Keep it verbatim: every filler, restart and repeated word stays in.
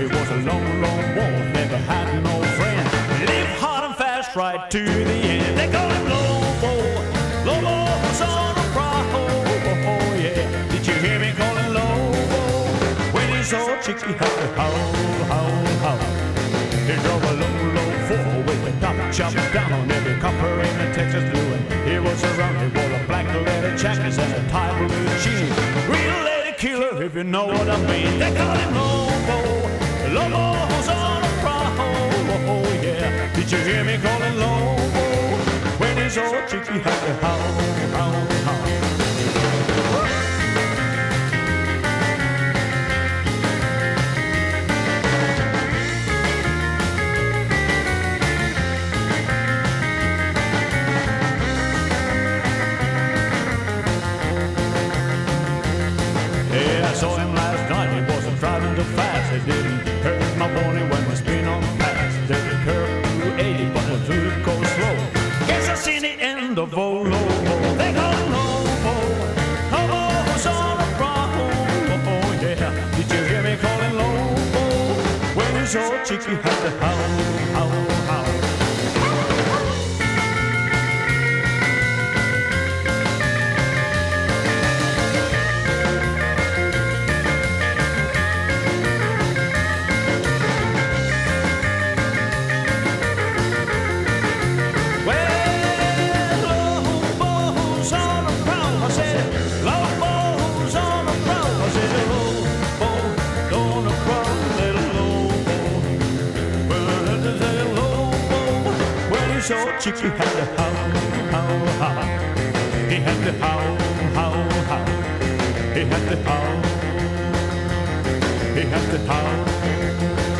He was a lone, lone wolf, never had no friend. Lived hard and fast right to the end. They call him Lobo. Lobo was on a prowl. Oh, yeah. Did you hear me calling Lobo? When he saw Chicky had to howl, howl, howl. He drove a low, low four with the top chopped down. Every copper in the Texas blue. And he was around. He wore a black leather jacket and a tie blue jeans. Real lady killer, if you know what I mean. They call him Lobo. Lobo was on a prowl. Oh, yeah. Did you hear me calling Lobo? When he saw Chicky had to howl, howl, howl. I saw him last night, he wasn't driving too fast. It didn't hurt my body when we spin on past. There's a curve to eighty, but the truth goes slow. Guess I seen the end of old Lobo. They call him Lobo. Lobo's on a prowl. Oh, yeah. Did you hear me calling Lobo? When he saw Chicky had to howl, howl, howl. So Chicky had to howl, howl, howl. He had to howl, howl, howl. He had to howl. He had to howl.